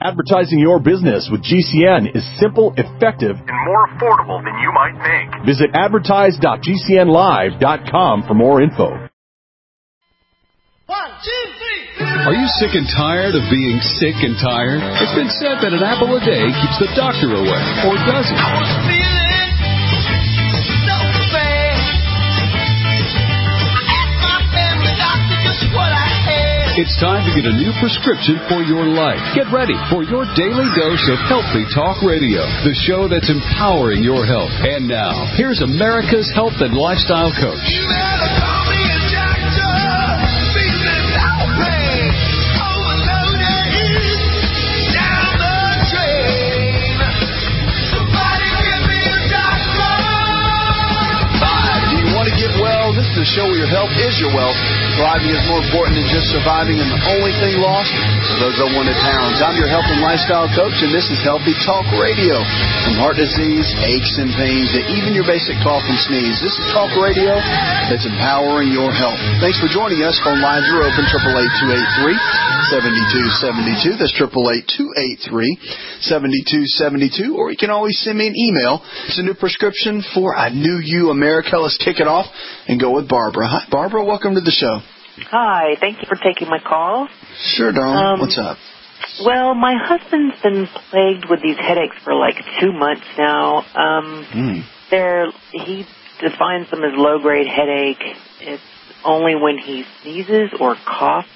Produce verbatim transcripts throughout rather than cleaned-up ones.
Advertising your business with G C N is simple, effective, and more affordable than you might think. Visit advertise dot g c n live dot com for more info. One, two, three. Are you sick and tired of being sick and tired? It's been said that an apple a day keeps the doctor away, or does it? I was feeling so bad. I asked my family doctor just what I had. It's time to get a new prescription for your life. Get ready for your daily dose of Healthy Talk Radio, the show that's empowering your health. And now, here's America's health and lifestyle coach. You better call me a doctor. Feeling no pain. Overloaded. Down the drain. Somebody give me a doctor. Hi, do you want to get well? This is the show where your health is your wealth. Thriving is more important than just surviving, and the only thing lost are those unwanted pounds. I'm your health and lifestyle coach, and this is Healthy Talk Radio. From heart disease, aches and pains, to even your basic cough and sneeze, this is Talk Radio that's empowering your health. Thanks for joining us. Phone lines are open, eight eight eight, two eight three, seven two seven two. That's eight eight eight, two eight three, seven two seven two. Or you can always send me an email. It's a new prescription for I Knew You America. Let's kick it off and go with Barbara. Hi, Barbara. Welcome to the show. Hi, thank you for taking my call. Sure, darling. Um, What's up? Well, my husband's been plagued with these headaches for like two months now. Um, mm. They're, he defines them as low-grade headache. It's only when he sneezes or coughs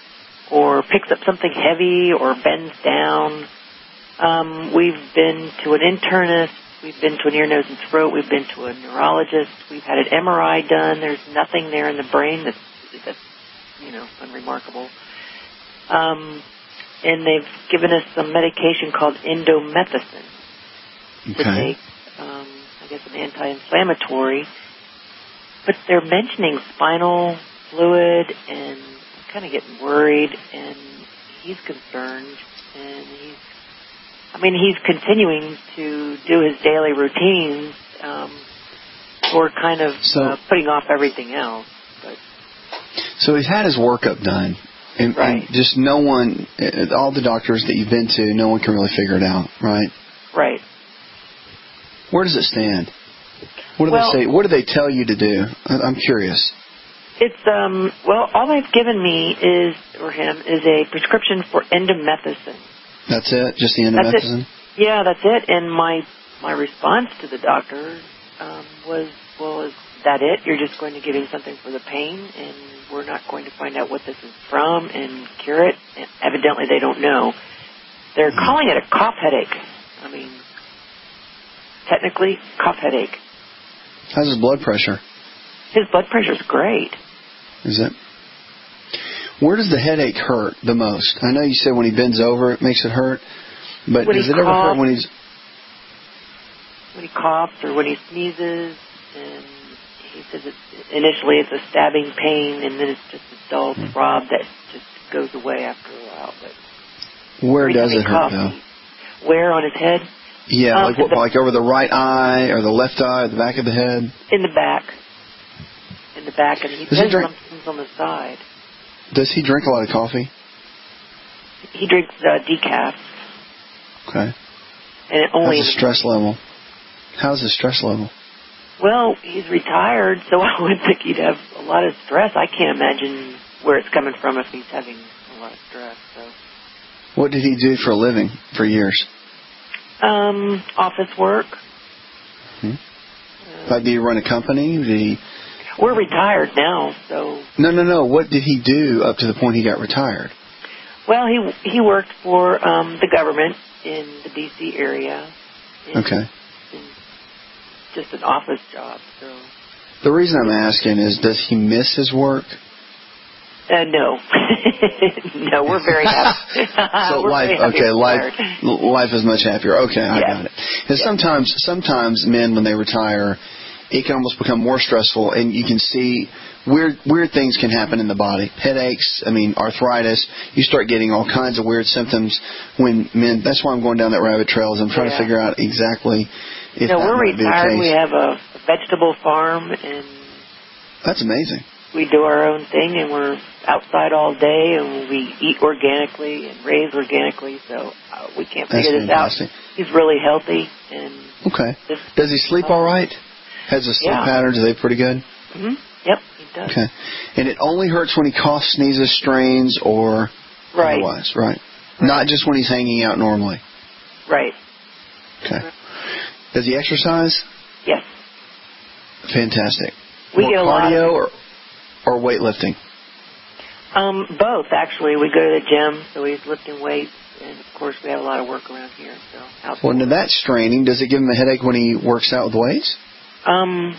or picks up something heavy or bends down. Um, we've been to an internist. We've been to an ear, nose, and throat. We've been to a neurologist. We've had an M R I done. There's nothing there in the brain that's, that's you know, unremarkable. Um, and they've given us some medication called indomethacin okay. to take, um, I guess, an anti-inflammatory. But they're mentioning spinal fluid, and I'm kind of getting worried, and he's concerned, and he's, I mean, he's continuing to do his daily routines. Um, we're kind of so, uh, putting off everything else. But So he's had his workup done, and, right. and just no one, all the doctors that you've been to, no one can really figure it out, right? Right. Where does it stand? What do well, they say? What do they tell you to do? I'm curious. It's um. Well, all they've given me is, or him, is a prescription for indomethacin. That's it? Just the indomethacin? That's it. Yeah, that's it. And my my response to the doctor um, was, well, is that it? You're just going to give him something for the pain, and we're not going to find out what this is from and cure it? And evidently they don't know. They're mm-hmm. calling it a cough headache. I mean, technically, cough headache. How's his blood pressure? His blood pressure's great. Is it? Where does the headache hurt the most? I know you said when he bends over it makes it hurt, but when does it coughs, ever hurt when he's... When he coughs or when he sneezes, and he says it's, initially it's a stabbing pain, and then it's just a dull mm-hmm. throb that just goes away after a while. But where does it hurt, though? Where on his head? Yeah, um, like what, the, like over the right eye or the left eye or the back of the head? In the back. In the back, and he does says he drink, something's on the side. Does he drink a lot of coffee? He drinks uh, decaf. Okay. And it only How's his stress level? How's his stress level? Well, he's retired, so I would think he'd have a lot of stress. I can't imagine where it's coming from if he's having a lot of stress. So. What did he do for a living for years? Um, office work. Hmm. Uh, like, did he run a company? Did he? We're retired now, so. No, no, no. What did he do up to the point he got retired? Well, he he worked for um, the government in the D C area. In, okay. In just an office job. So. The reason I'm asking is, does he miss his work? Uh, no, no, we're very happy. So we're life, very happy okay, life, life is much happier. Okay, I yes. got it. And yes. sometimes, sometimes men, when they retire, it can almost become more stressful, and you can see weird, weird things can happen in the body. Headaches, I mean, arthritis. You start getting all kinds of weird symptoms when men. That's why I'm going down that rabbit trail. Is I'm trying yeah. to figure out exactly if no, that we're might retired. be the case. We have a vegetable farm, and that's amazing. We do our own thing, and we're outside all day, and we eat organically and raise organically, so uh, we can't figure That's this out. fantastic. He's really healthy. And Okay. this, Does he sleep all right? Has the sleep Yeah. patterns, are they pretty good? Mm-hmm. Yep, he does. Okay. And it only hurts when he coughs, sneezes, strains, or Right. otherwise, right? Not just when he's hanging out normally. Right. Okay. Does he exercise? Yes. Fantastic. We More get a lot cardio of- or, or weightlifting? Um, both, actually. We go to the gym, so he's lifting weights, and, of course, we have a lot of work around here. So outdoors. Well, now that's straining. Does it give him a headache when he works out with weights? Um,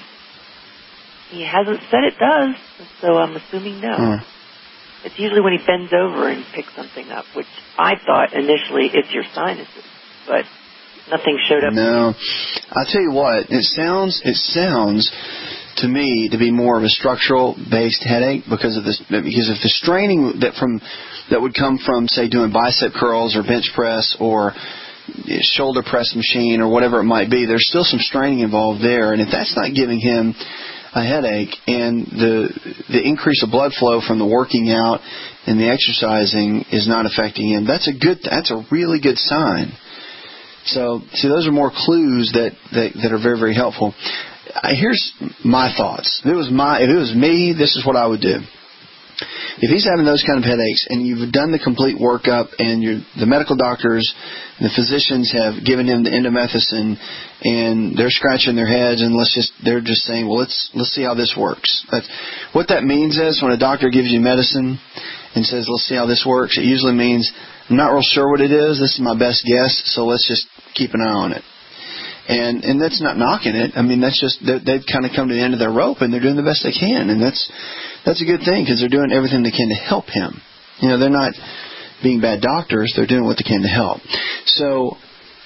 he hasn't said it does, so I'm assuming no. Uh, It's usually when he bends over and picks something up, which I thought initially it's your sinuses, but nothing showed up. no. I'll tell you what, it sounds, it sounds to me to be more of a structural-based headache because of this, because if the straining that from, that would come from, say, doing bicep curls or bench press or shoulder press machine or whatever it might be, there's still some straining involved there. And if that's not giving him a headache and the the increase of blood flow from the working out and the exercising is not affecting him, that's a good, that's a really good sign. So, see, those are more clues that, that, that are very, very helpful. Uh, here's my thoughts. If it was my, if it was me, this is what I would do. If he's having those kind of headaches and you've done the complete workup and you're, the medical doctors and the physicians have given him the endomethacin and they're scratching their heads and let's just they're just saying, well, let's let's see how this works. That's, what that means is when a doctor gives you medicine and says, let's see how this works, it usually means I'm not real sure what it is. This is my best guess, so let's just keep an eye on it. And and that's not knocking it. I mean, that's just they've kind of come to the end of their rope and they're doing the best they can, and that's that's a good thing because they're doing everything they can to help him. You know, they're not being bad doctors; they're doing what they can to help. So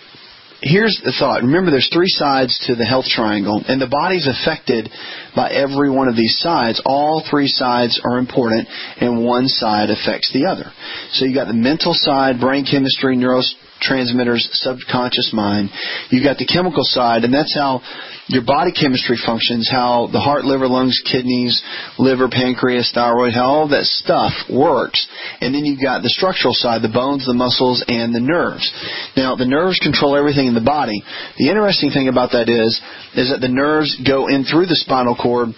here's the thought. Remember, there's three sides to the health triangle, and the body's affected by every one of these sides. All three sides are important, and one side affects the other. So you got the mental side, brain chemistry, neurotransmitters, subconscious mind. You got the chemical side, and that's how your body chemistry functions, how the heart, liver, lungs, kidneys, liver, pancreas, thyroid, how all that stuff works. And then you've got the structural side, the bones, the muscles, and the nerves. Now, the nerves control everything in the body. The interesting thing about that is, is that the nerves go in through the spinal cord,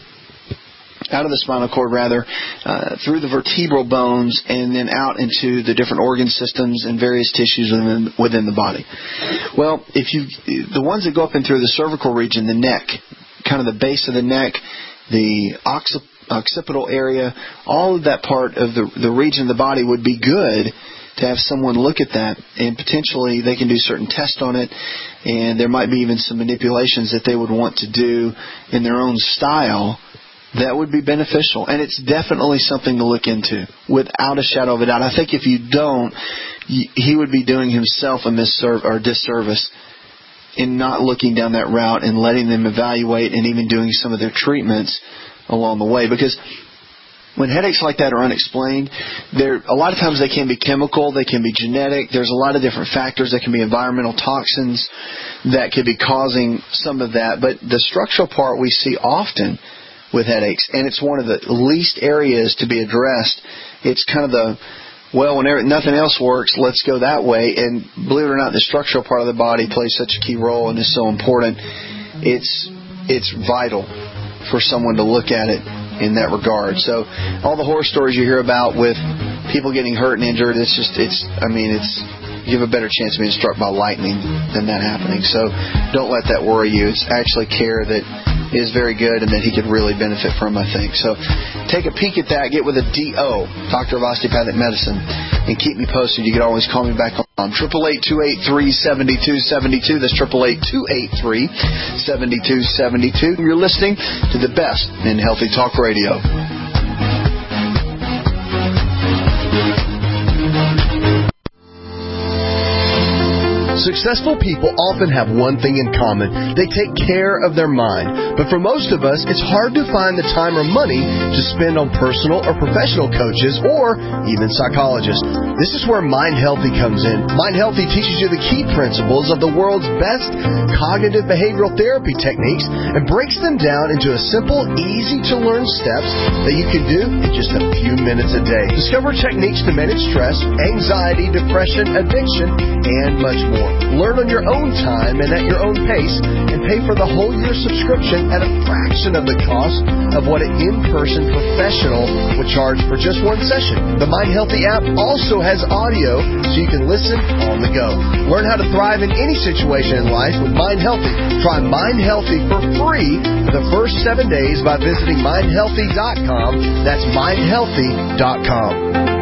out of the spinal cord rather, uh, through the vertebral bones and then out into the different organ systems and various tissues within, within the body. Well, if you, the ones that go up in through the cervical region, the neck, kind of the base of the neck, the occip- occipital area, all of that part of the, the region of the body would be good to have someone look at that, and potentially they can do certain tests on it, and there might be even some manipulations that they would want to do in their own style that would be beneficial. And it's definitely something to look into, without a shadow of a doubt. I think if you don't, he would be doing himself a misserv- or disservice in not looking down that route and letting them evaluate and even doing some of their treatments along the way. Because when headaches like that are unexplained, there a lot of times they can be chemical, they can be genetic. There's a lot of different factors. That can be environmental toxins that could be causing some of that. But the structural part we see often with headaches, and it's one of the least areas to be addressed. It's kind of the, well, whenever nothing else works, let's go that way. And believe it or not, the structural part of the body plays such a key role and is so important. It's it's vital for someone to look at it in that regard. So all the horror stories you hear about with people getting hurt and injured, it's just, it's, I mean, it's, you have a better chance of being struck by lightning than that happening. So don't let that worry you. It's actually care that is very good and that he could really benefit from, I think. So take a peek at that. Get with a D O, Doctor of Osteopathic Medicine, and keep me posted. You can always call me back on eight eight eight, two eight three, seven two seven two. That's eight eight eight, two eight three, seven two seven two. You're listening to the best in Healthy Talk Radio. Successful people often have one thing in common. They take care of their mind. But for most of us, it's hard to find the time or money to spend on personal or professional coaches or even psychologists. This is where Mind Healthy comes in. Mind Healthy teaches you the key principles of the world's best cognitive behavioral therapy techniques and breaks them down into a simple, easy-to-learn steps that you can do in just a few minutes a day. Discover techniques to manage stress, anxiety, depression, addiction, and much more. Learn on your own time and at your own pace, and pay for the whole year subscription at a fraction of the cost of what an in-person professional would charge for just one session. The Mind Healthy app also has audio so you can listen on the go. Learn how to thrive in any situation in life with Mind Healthy. Try Mind Healthy for free for the first seven days by visiting mind healthy dot com. That's mind healthy dot com.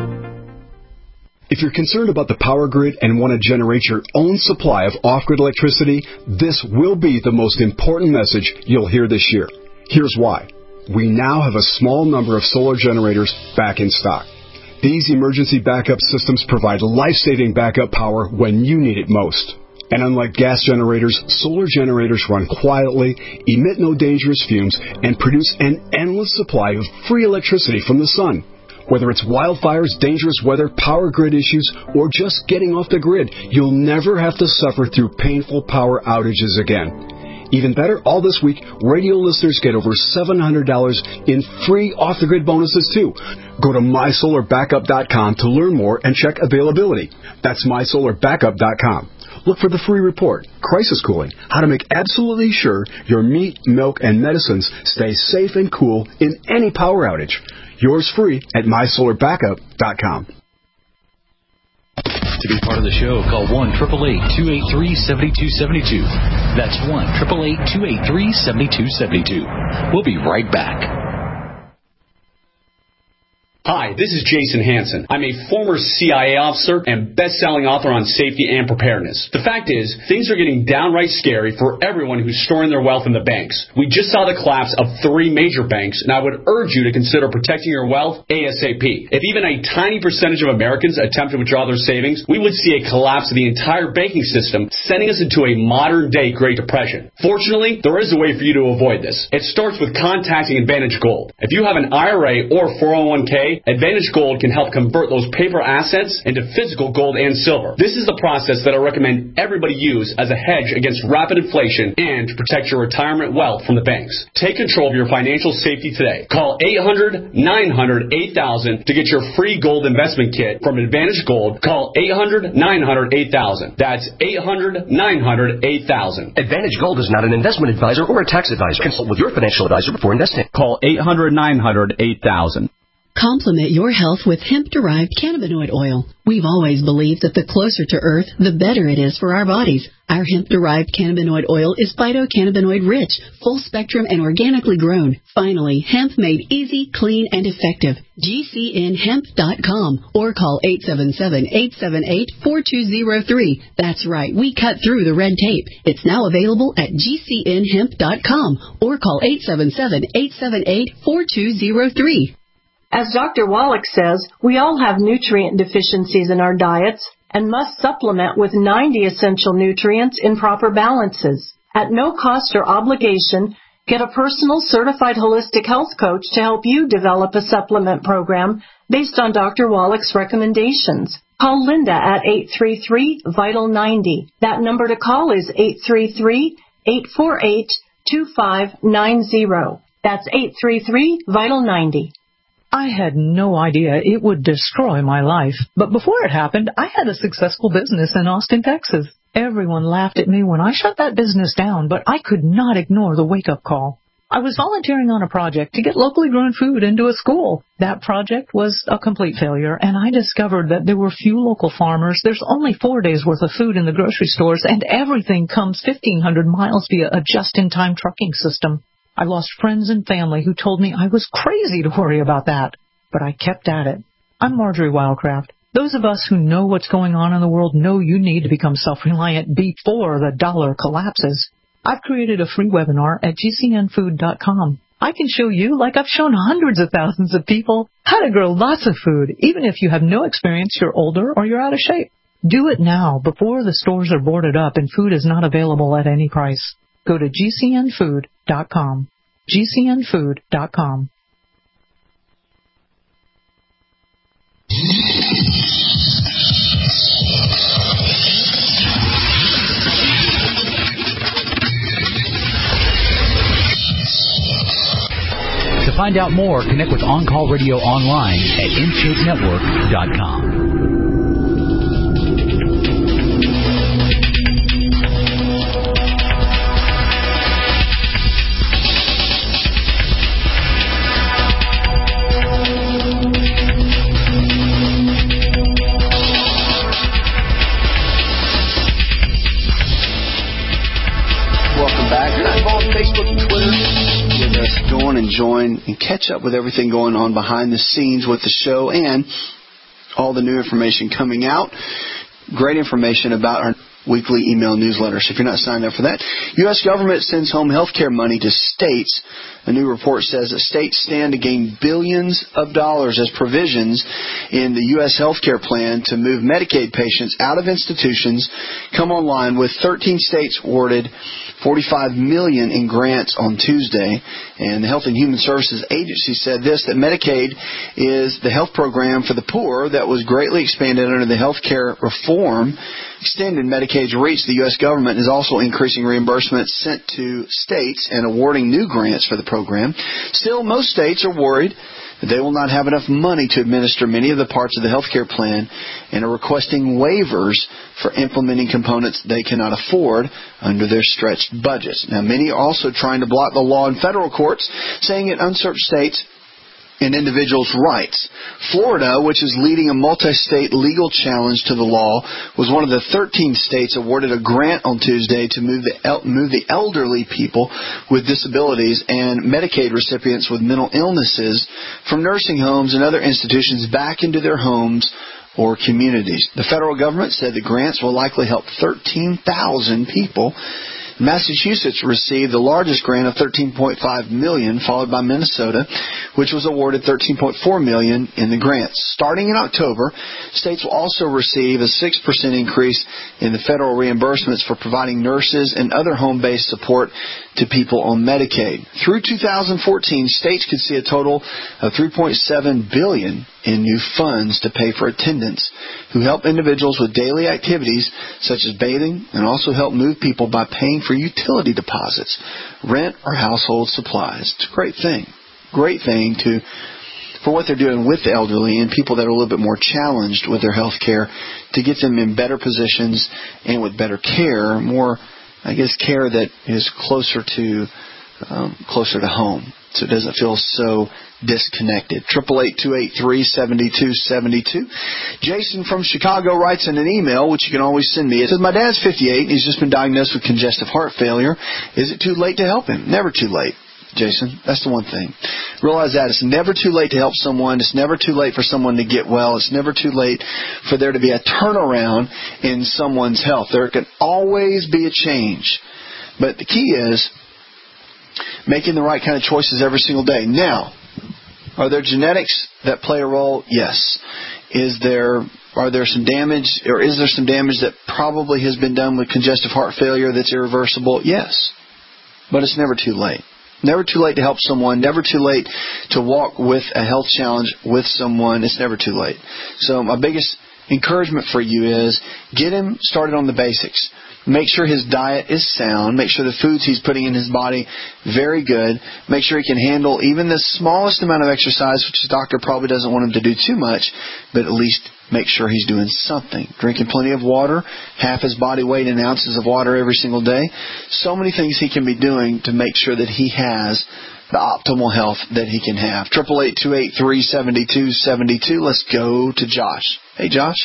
If you're concerned about the power grid and want to generate your own supply of off-grid electricity, this will be the most important message you'll hear this year. Here's why. We now have a small number of solar generators back in stock. These emergency backup systems provide life-saving backup power when you need it most. And unlike gas generators, solar generators run quietly, emit no dangerous fumes, and produce an endless supply of free electricity from the sun. Whether it's wildfires, dangerous weather, power grid issues, or just getting off the grid, you'll never have to suffer through painful power outages again. Even better, all this week, radio listeners get over seven hundred dollars in free off-the-grid bonuses, too. Go to my solar backup dot com to learn more and check availability. That's my solar backup dot com. Look for the free report, Crisis Cooling, how to make absolutely sure your meat, milk, and medicines stay safe and cool in any power outage. Yours free at my solar backup dot com. To be part of the show, call one eight eight eight, two eight three, seven two seven two. That's one eight eight eight, two eight three, seven two seven two. We'll be right back. Hi, this is Jason Hansen. I'm a former C I A officer and best-selling author on safety and preparedness. The fact is, things are getting downright scary for everyone who's storing their wealth in the banks. We just saw the collapse of three major banks, and I would urge you to consider protecting your wealth ASAP. If even a tiny percentage of Americans attempt to withdraw their savings, we would see a collapse of the entire banking system, sending us into a modern-day Great Depression. Fortunately, there is a way for you to avoid this. It starts with contacting Advantage Gold. If you have an I R A or four oh one k, Advantage Gold can help convert those paper assets into physical gold and silver. This is the process that I recommend everybody use as a hedge against rapid inflation and to protect your retirement wealth from the banks. Take control of your financial safety today. Call eight hundred, nine hundred, eight thousand to get your free gold investment kit from Advantage Gold. Call eight hundred, nine hundred, eight thousand. That's eight hundred, nine hundred, eight thousand. Advantage Gold is not an investment advisor or a tax advisor. Consult with your financial advisor before investing. Call eight hundred, nine hundred, eight thousand. Complement your health with hemp-derived cannabinoid oil. We've always believed that the closer to Earth, the better it is for our bodies. Our hemp-derived cannabinoid oil is phytocannabinoid-rich, full-spectrum, and organically grown. Finally, hemp made easy, clean, and effective. G C N hemp dot com or call eight seven seven, eight seven eight, four two zero three. That's right, we cut through the red tape. It's now available at G C N hemp dot com or call eight seven seven, eight seven eight, four two zero three. As Doctor Wallach says, we all have nutrient deficiencies in our diets and must supplement with ninety essential nutrients in proper balances. At no cost or obligation, get a personal certified holistic health coach to help you develop a supplement program based on Doctor Wallach's recommendations. Call Linda at eight three three, vital ninety. That number to call is eight three three, eight four eight, two five nine zero. That's eight three three, vital ninety. I had no idea it would destroy my life. But before it happened, I had a successful business in Austin, Texas. Everyone laughed at me when I shut that business down, but I could not ignore the wake-up call. I was volunteering on a project to get locally grown food into a school. That project was a complete failure, and I discovered that there were few local farmers. There's only four days' worth of food in the grocery stores, and everything comes fifteen hundred miles via a just-in-time trucking system. I lost friends and family who told me I was crazy to worry about that, but I kept at it. I'm Marjorie Wildcraft. Those of us who know what's going on in the world know you need to become self-reliant before the dollar collapses. I've created a free webinar at G C N food dot com. I can show you, like I've shown hundreds of thousands of people, how to grow lots of food, even if you have no experience, you're older, or you're out of shape. Do it now before the stores are boarded up and food is not available at any price. Go to G C N food dot com. G C N food dot com. To find out more, connect with On Call Radio online at in shape network dot com. And join and catch up with everything going on behind the scenes with the show and all the new information coming out. Great information about our weekly email newsletters. If you're not signed up for that, U S government sends home health care money to states. A new report says that states stand to gain billions of dollars as provisions in the U S health care plan to move Medicaid patients out of institutions come online, with thirteen states awarded forty-five million dollars in grants on Tuesday. And the Health and Human Services Agency said this, that Medicaid is the health program for the poor that was greatly expanded under the health care reform. Extended Medicaid's reach, the U S government is also increasing reimbursements sent to states and awarding new grants for the program. Still, most states are worried that they will not have enough money to administer many of the parts of the health care plan and are requesting waivers for implementing components they cannot afford under their stretched budgets. Now, many are also trying to block the law in federal courts, saying it usurps states and individuals' rights. Florida, which is leading a multi-state legal challenge to the law, was one of the thirteen states awarded a grant on Tuesday to move the el- move the elderly people with disabilities and Medicaid recipients with mental illnesses from nursing homes and other institutions back into their homes or communities. The federal government said the grants will likely help thirteen thousand people. Massachusetts received the largest grant of thirteen point five million dollars, followed by Minnesota, which was awarded thirteen point four million dollars in the grants. Starting in October, states will also receive a six percent increase in the federal reimbursements for providing nurses and other home-based support to people on Medicaid. Through two thousand fourteen, states could see a total of three point seven billion dollars in new funds to pay for attendants who help individuals with daily activities such as bathing, and also help move people by paying for utility deposits, rent, or household supplies. It's a great thing. Great thing to for what they're doing with the elderly and people that are a little bit more challenged with their health care, to get them in better positions and with better care, more, I guess, care that is closer to um, closer to home, so it doesn't feel so disconnected. Triple eight two eight three seventy two seventy two. Jason from Chicago writes in an email, which you can always send me. It says, "My dad's fifty-eight and he's just been diagnosed with congestive heart failure. Is it too late to help him?" Never too late, Jason. That's the one thing. Realize that. It's never too late to help someone. It's never too late for someone to get well. It's never too late for there to be a turnaround in someone's health. There can always be a change. But the key is making the right kind of choices every single day. Now, are there genetics that play a role? Yes. Is there are there some damage, or is there some damage that probably has been done with congestive heart failure that's irreversible? Yes. But it's never too late. Never too late to help someone. Never too late to walk with a health challenge with someone. It's never too late. So my biggest encouragement for you is get him started on the basics. Make sure his diet is sound. Make sure the foods he's putting in his body very good. Make sure he can handle even the smallest amount of exercise, which the doctor probably doesn't want him to do too much, but at least make sure he's doing something. Drinking plenty of water, half his body weight in ounces of water every single day. So many things he can be doing to make sure that he has the optimal health that he can have. Triple eight two eight three seventy two seventy two. Let's go to Josh. Hey, Josh.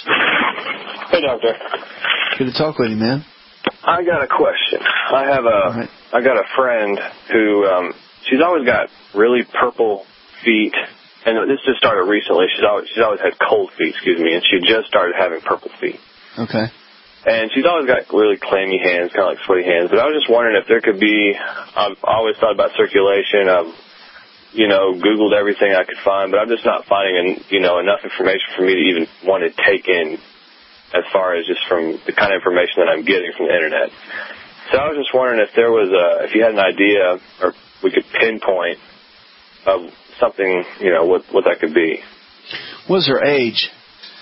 Hey, doctor. Good to talk with you, man. I got a question. I have a, right. I got a friend who, um, she's always got really purple feet, and this just started recently. She's always, she's always had cold feet, excuse me, and she just started having purple feet. Okay. And she's always got really clammy hands, kind of like sweaty hands. But I was just wondering if there could be, I've always thought about circulation. I've, you know, Googled everything I could find, but I'm just not finding, you know, enough information for me to even want to take in as far as just from the kind of information that I'm getting from the internet. So I was just wondering if there was a, if you had an idea, or we could pinpoint of something, you know, what what that could be. What's her age?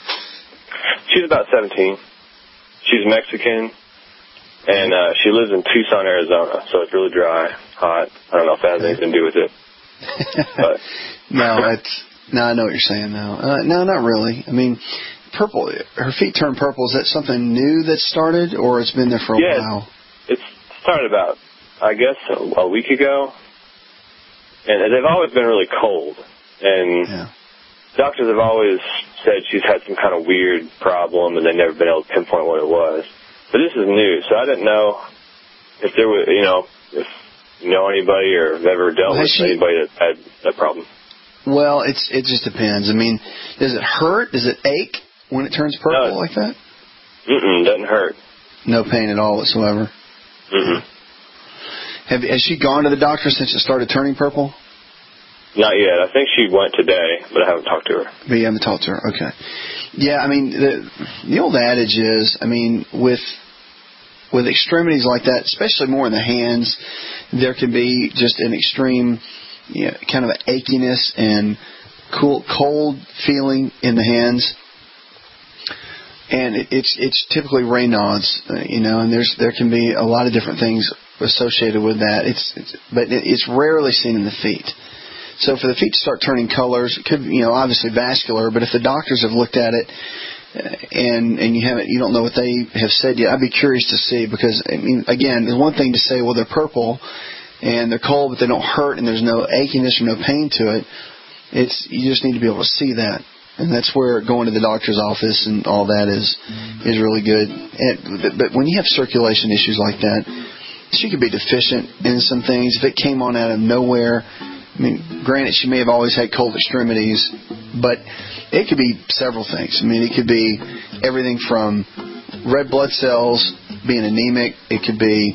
She's about seventeen. She's Mexican, and uh, she lives in Tucson, Arizona, so it's really dry, hot. I don't know if that has anything to do with it. But. No, it's, no, I know what you're saying now. Uh, no, not really. I mean, purple, her feet turn purple. Is that something new that started, or it's been there for a yeah, while? It's started about, I guess, a, a week ago. And they've always been really cold. And yeah. doctors have always said she's had some kind of weird problem, and they've never been able to pinpoint what it was. But this is new, so I didn't know if there was, you know, if you know anybody or have ever dealt well, with she, anybody that had that problem. Well, it's it just depends. I mean, does it hurt? Does it ache when it turns purple no, like that? Mm-mm, doesn't hurt. No pain at all whatsoever? Mm-mm. Have, has she gone to the doctor since it started turning purple? Not yet. I think she went today, but I haven't talked to her. But you haven't talked to her. Okay. Yeah, I mean, the, the old adage is, I mean, with with extremities like that, especially more in the hands, there can be just an extreme, you know, kind of an achiness and cool, cold feeling in the hands. And it, it's it's typically Raynaud's, uh, you know, and there's there can be a lot of different things associated with that. It's, it's but it, it's rarely seen in the feet. So for the feet to start turning colors, it could, you know, obviously vascular. But if the doctors have looked at it and and you haven't, you don't know what they have said yet, I'd be curious to see, because I mean, again, there's one thing to say, well, they're purple and they're cold, but they don't hurt and there's no achiness or no pain to it. It's you just need to be able to see that. And that's where going to the doctor's office and all that is is really good. And, but when you have circulation issues like that, she could be deficient in some things. If it came on out of nowhere, I mean, granted, she may have always had cold extremities, but it could be several things. I mean, it could be everything from red blood cells being anemic. It could be,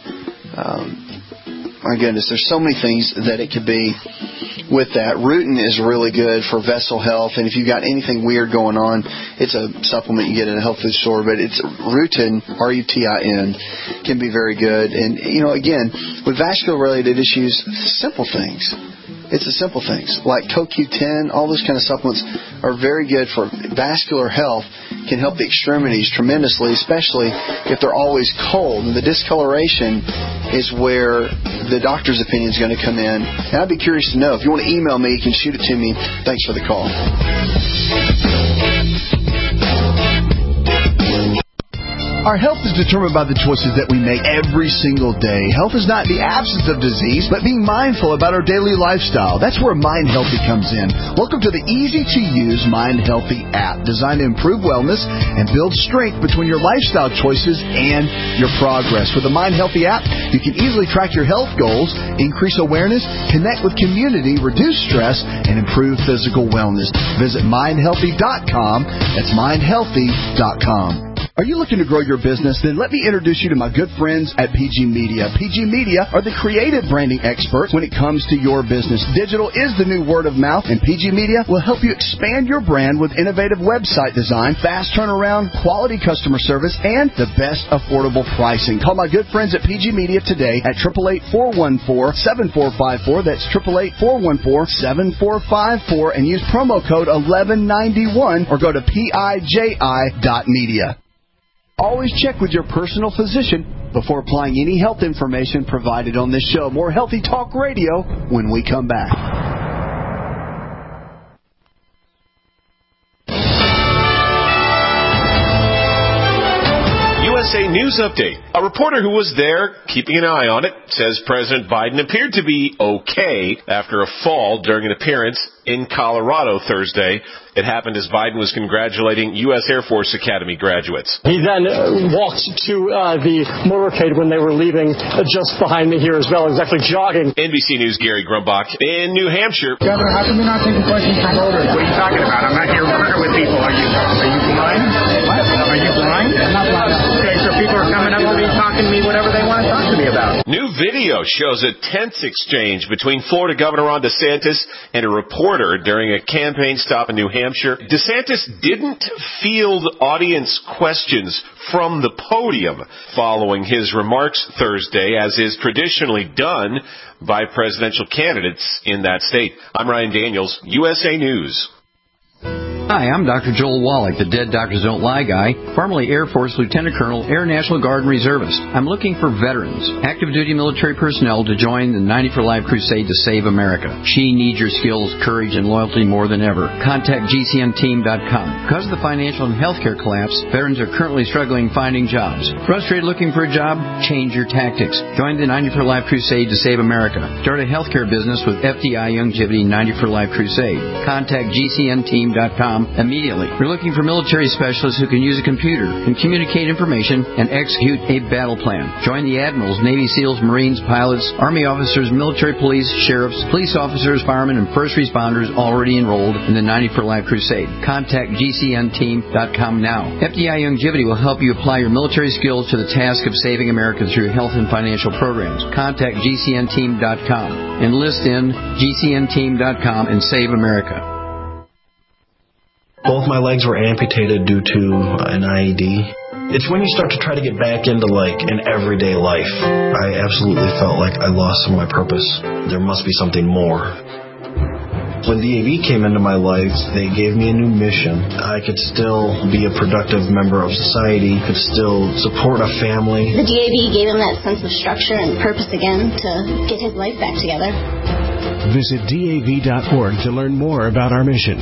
um, my goodness, there's so many things that it could be with that. Rutin is really good for vessel health, and if you've got anything weird going on, it's a supplement you get at a health food store, but it's Rutin, R U T I N, can be very good. And, you know, again, with vascular-related issues, simple things. It's the simple things like C O Q ten, all those kind of supplements are very good for vascular health, can help the extremities tremendously, especially if they're always cold. And the discoloration is where the doctor's opinion is going to come in. And I'd be curious to know. If you want to email me, you can shoot it to me. Thanks for the call. Our health is determined by the choices that we make every single day. Health is not the absence of disease, but being mindful about our daily lifestyle. That's where Mind Healthy comes in. Welcome to the easy-to-use Mind Healthy app, designed to improve wellness and build strength between your lifestyle choices and your progress. With the Mind Healthy app, you can easily track your health goals, increase awareness, connect with community, reduce stress, and improve physical wellness. Visit mind healthy dot com. That's mind healthy dot com. Are you looking to grow your business? Then let me introduce you to my good friends at P G Media. P G Media are the creative branding experts when it comes to your business. Digital is the new word of mouth, and P G Media will help you expand your brand with innovative website design, fast turnaround, quality customer service, and the best affordable pricing. Call my good friends at P G Media today at eight eight eight, four one four, seven four five four. That's eight eight eight, four one four, seven four five four, and use promo code eleven ninety-one or go to P I J I dot media. Always check with your personal physician before applying any health information provided on this show. More Healthy Talk Radio when we come back. U S A News Update. A reporter who was there, keeping an eye on it, says President Biden appeared to be okay after a fall during an appearance in Colorado Thursday. It happened as Biden was congratulating U S Air Force Academy graduates. He then uh, walked to uh, the motorcade when they were leaving uh, just behind me here as well, exactly jogging. N B C News' Gary Grumbach in New Hampshire. Governor, how come you're not taking questions from voters? What are you talking about? I'm not here working with people. Are you, are you blind? What? Are you blind? I'm not blind. Okay, so people are coming up to me, talking to me, whatever they want to talk to me about. New video shows a tense exchange between Florida Governor Ron DeSantis and a reporter during a campaign stop in New Hampshire. DeSantis didn't field audience questions from the podium following his remarks Thursday, as is traditionally done by presidential candidates in that state. I'm Ryan Daniels, U S A News. Hi, I'm Doctor Joel Wallach, the Dead Doctors Don't Lie guy, formerly Air Force Lieutenant Colonel, Air National Guard and Reservist. I'm looking for veterans, active duty military personnel to join the ninety for Life crusade to save America. She needs your skills, courage, and loyalty more than ever. Contact G C N team dot com. Because of the financial and healthcare collapse, veterans are currently struggling finding jobs. Frustrated looking for a job? Change your tactics. Join the ninety for Life crusade to save America. Start a healthcare business with F D I Longevity ninety for Life crusade. Contact G C N team dot com immediately. We're looking for military specialists who can use a computer, can communicate information, and execute a battle plan. Join the admirals, Navy SEALs, Marines, pilots, Army officers, military police, sheriffs, police officers, firemen, and first responders already enrolled in the ninety for Life crusade. Contact G C N team dot com now. F D I Longevity will help you apply your military skills to the task of saving America through health and financial programs. Contact G C N team dot com. Enlist in G C N team dot com and save America. Both my legs were amputated due to an I E D. It's when you start to try to get back into, like, an everyday life. I absolutely felt like I lost some of my purpose. There must be something more. When D A V came into my life, they gave me a new mission. I could still be a productive member of society, could still support a family. The D A V gave him that sense of structure and purpose again to get his life back together. Visit D A V dot org to learn more about our mission.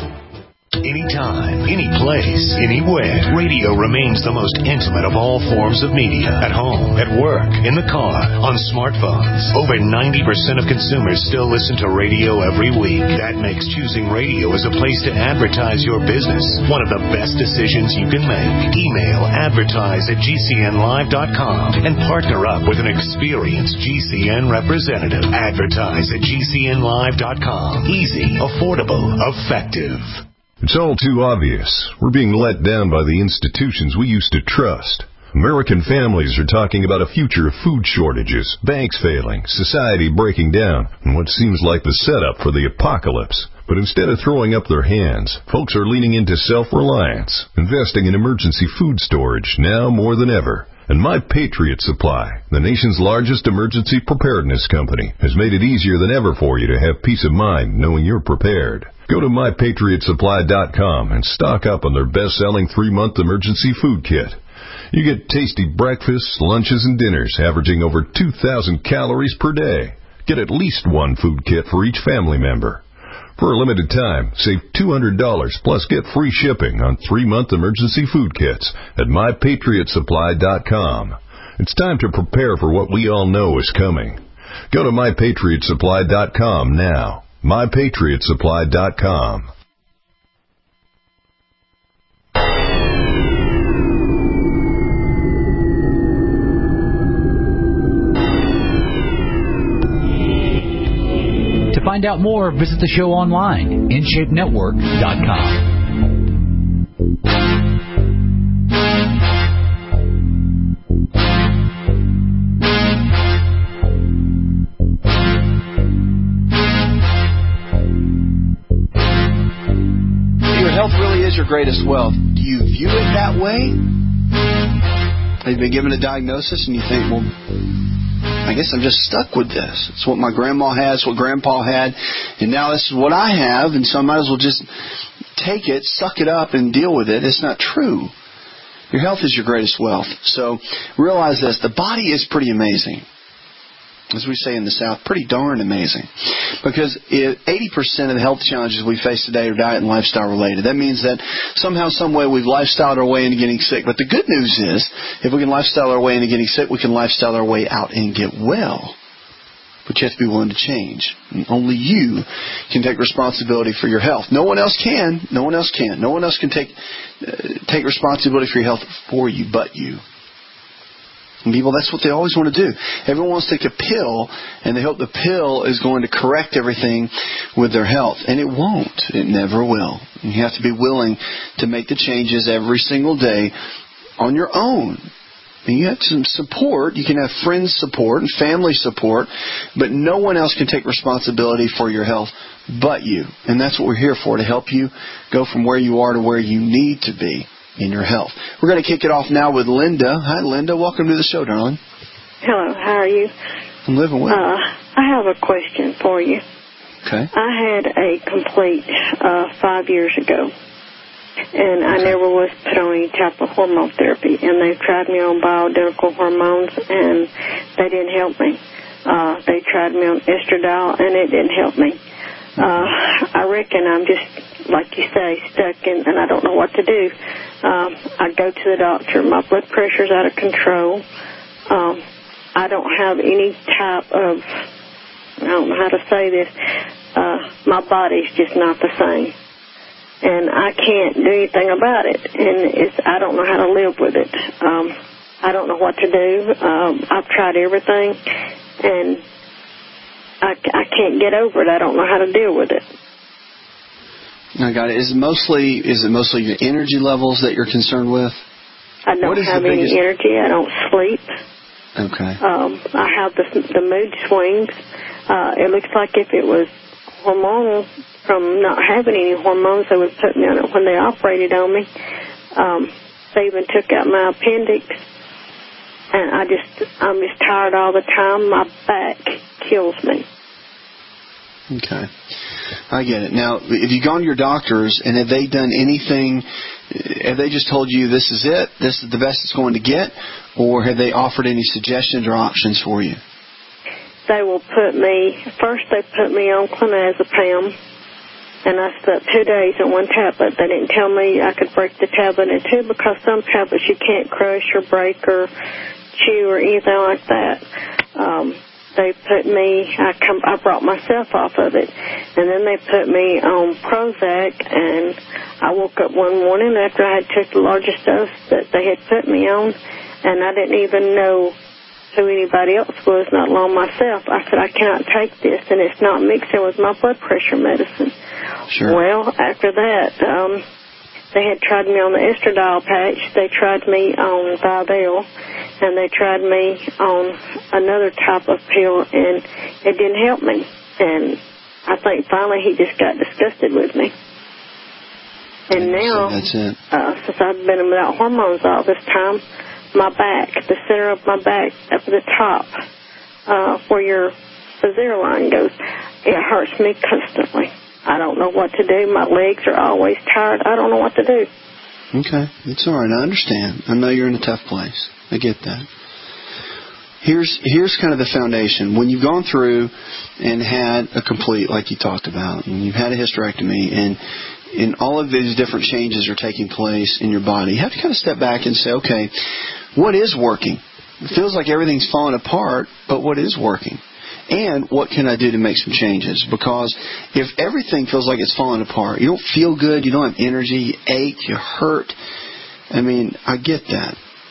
Anytime, any place, anywhere, radio remains the most intimate of all forms of media. At home, at work, in the car, on smartphones. Over ninety percent of consumers still listen to radio every week. That makes choosing radio as a place to advertise your business one of the best decisions you can make. Email advertise at G C N live dot com and partner up with an experienced G C N representative. Advertise at G C N live dot com. Easy, affordable, effective. It's all too obvious. We're being let down by the institutions we used to trust. American families are talking about a future of food shortages, banks failing, society breaking down, and what seems like the setup for the apocalypse. But instead of throwing up their hands, folks are leaning into self-reliance, investing in emergency food storage now more than ever. And My Patriot Supply, the nation's largest emergency preparedness company, has made it easier than ever for you to have peace of mind knowing you're prepared. Go to my patriot supply dot com and stock up on their best-selling three-month emergency food kit. You get tasty breakfasts, lunches, and dinners averaging over two thousand calories per day. Get at least one food kit for each family member. For a limited time, save two hundred dollars plus get free shipping on three-month emergency food kits at my patriot supply dot com. It's time to prepare for what we all know is coming. Go to my patriot supply dot com now. my patriot supply dot com. To find out more, visit the show online, in shape network dot com. Your greatest wealth. Do you view it that way? Have you been given a diagnosis and you think, well, I guess I'm just stuck with this. It's what my grandma has, what grandpa had, and now this is what I have, and so I might as well just take it, suck it up, and deal with it. It's not true. Your health is your greatest wealth. So realize this. The body is pretty amazing. As we say in the South, pretty darn amazing. Because eighty percent of the health challenges we face today are diet and lifestyle related. That means that somehow, some way, we've lifestyled our way into getting sick. But the good news is, if we can lifestyle our way into getting sick, we can lifestyle our way out and get well. But you have to be willing to change. And only you can take responsibility for your health. No one else can. No one else can. No one else can take uh, take responsibility for your health for you but you. And people, that's what they always want to do. Everyone wants to take a pill, and they hope the pill is going to correct everything with their health. And it won't. It never will. You have to be willing to make the changes every single day on your own. And you have some support. You can have friends support and family support, but no one else can take responsibility for your health but you. And that's what we're here for, to help you go from where you are to where you need to be in your health. We're going to kick it off now with Linda. Hi, Linda. Welcome to the show, darling. Hello. How are you? I'm living well. Uh, I have a question for you. Okay. I had a complete uh, five years ago. And I never was put on any type of hormone therapy. And they tried me on bioidentical hormones, and they didn't help me. Uh, they tried me on estradiol, and it didn't help me. Uh, I reckon I'm just, like you say, stuck in, and I don't know what to do. Um, I go to the doctor. My blood pressure's out of control. Um, I don't have any type of, I don't know how to say this, uh, my body's just not the same. And I can't do anything about it, and it's I don't know how to live with it. Um, I don't know what to do. Um, I've tried everything, and I, I can't get over it. I don't know how to deal with it. I got it. Is it mostly is it mostly your energy levels that you're concerned with? I don't have any biggest... energy. I don't sleep. Okay. Um, I have the the mood swings. Uh, it looks like if it was hormonal. From not having any hormones, they would put me on it when they operated on me. Um, they even took out my appendix, and I just, I'm just tired all the time. My back kills me. Okay. I get it. Now, have you gone to your doctors, and have they done anything, have they just told you this is it, this is the best it's going to get, or have they offered any suggestions or options for you? They will put me, first they put me on clonazepam. And I slept two days on one tablet. They didn't tell me I could break the tablet in two because some tablets you can't crush or break or chew or anything like that. Um, they put me, I, come, I brought myself off of it. And then they put me on Prozac, and I woke up one morning after I had took the largest dose that they had put me on, and I didn't even know who anybody else was, not alone myself. I said, I cannot take this, and it's not mixing with my blood pressure medicine. Sure. Well, after that, um, they had tried me on the estradiol patch. They tried me on Vidal, and they tried me on another type of pill, and it didn't help me. And I think finally he just got disgusted with me. And now, that's it. Uh, since I've been without hormones all this time, my back, the center of my back, up at the top, uh, where your the zero line goes, it hurts me constantly. I don't know what to do. My legs are always tired. I don't know what to do. Okay. It's all right. I understand. I know you're in a tough place. I get that. Here's here's kind of the foundation. When you've gone through and had a complete, like you talked about, and you've had a hysterectomy, and and all of these different changes are taking place in your body, you have to kind of step back and say, okay, what is working? It feels like everything's falling apart, but what is working? And what can I do to make some changes? Because if everything feels like it's falling apart, you don't feel good, you don't have energy, you ache, you hurt. I mean, I get that.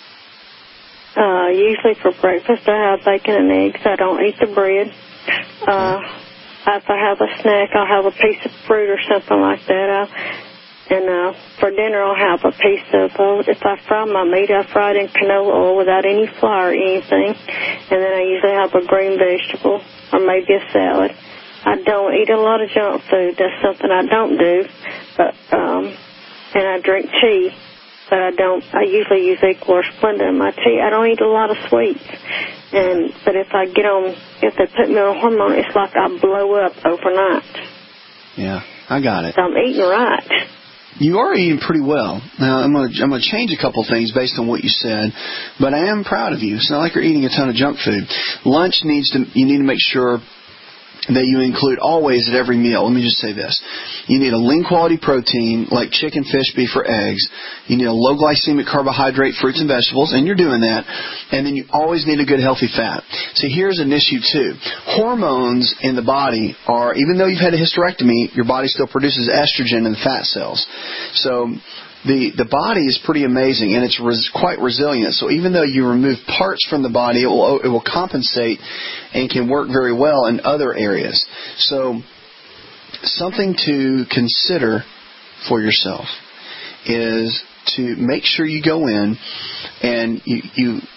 Uh, usually for breakfast I have bacon and eggs. I don't eat the bread. Uh, if I have a snack, I'll have a piece of fruit or something like that. I, and uh, for dinner I'll have a piece of, uh, if I fry my meat, I fry it in canola oil without any flour or anything. And then I usually have a green vegetable or maybe a salad. I don't eat a lot of junk food. That's something I don't do. But um, and I drink tea. But I don't, I usually use Equal or Splenda in my tea. I don't eat a lot of sweets. And, but if I get on, if they put me on hormone, it's like I blow up overnight. Yeah, I got it. So I'm eating right. You are eating pretty well. Now, I'm going to I'm going to change a couple things based on what you said, but I am proud of you. It's not like you're eating a ton of junk food. Lunch needs to, you need to make sure that you include always at every meal. Let me just say this. You need a lean quality protein like chicken, fish, beef, or eggs. You need a low glycemic carbohydrate, fruits and vegetables, and you're doing that. And then you always need a good healthy fat. See, here's an issue too. Hormones in the body are, even though you've had a hysterectomy, your body still produces estrogen in the fat cells. So The the body is pretty amazing, and it's res, quite resilient. So even though you remove parts from the body, it will it will compensate and can work very well in other areas. So something to consider for yourself is to make sure you go in and you, you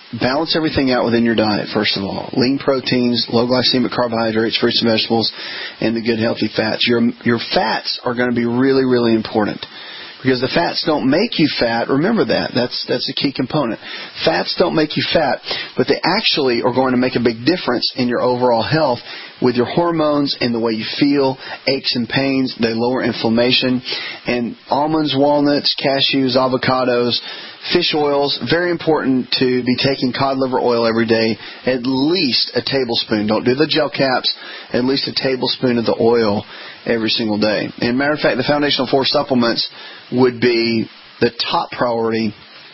balance everything out within your diet, first of all. Lean proteins, low glycemic carbohydrates, fruits and vegetables, and the good healthy fats. Your your fats are going to be really, really important. Because the fats don't make you fat. Remember that. That's that's a key component. Fats don't make you fat, but they actually are going to make a big difference in your overall health with your hormones and the way you feel, aches and pains. They lower inflammation. And almonds, walnuts, cashews, avocados, fish oils, very important to be taking cod liver oil every day, at least a tablespoon. Don't do the gel caps, at least a tablespoon of the oil every single day. And matter of fact, the Foundational Four supplements would be the top priority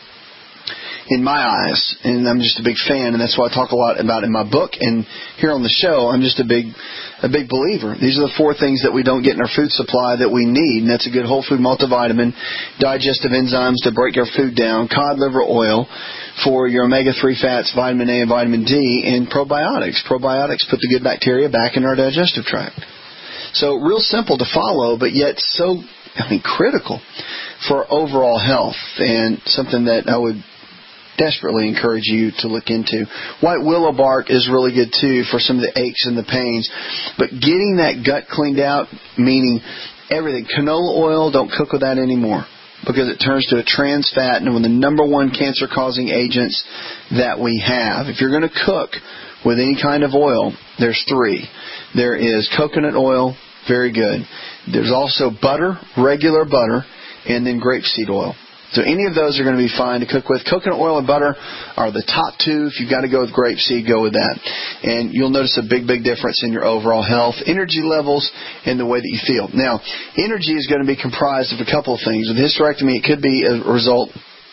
in my eyes. And I'm just a big fan, and that's what I talk a lot about in my book. And here on the show, I'm just a big a big believer. These are the four things that we don't get in our food supply that we need, and that's a good whole food multivitamin, digestive enzymes to break our food down, cod liver oil for your omega three fats, vitamin A and vitamin D, and probiotics. Probiotics put the good bacteria back in our digestive tract. So real simple to follow, but yet so, I mean, critical for overall health, and something that I would desperately encourage you to look into. White willow bark is really good too for some of the aches and the pains. But getting that gut cleaned out, meaning everything. Canola oil, don't cook with that anymore, because it turns to a trans fat, and one of the number one cancer-causing agents that we have. If you're going to cook with any kind of oil, there's three. There is coconut oil, very good. There's also butter, regular butter, and then grapeseed oil. So any of those are going to be fine to cook with. Coconut oil and butter are the top two. If you've got to go with grapeseed, go with that. And you'll notice a big, big difference in your overall health, energy levels, and the way that you feel. Now, energy is going to be comprised of a couple of things. With hysterectomy, it could be a result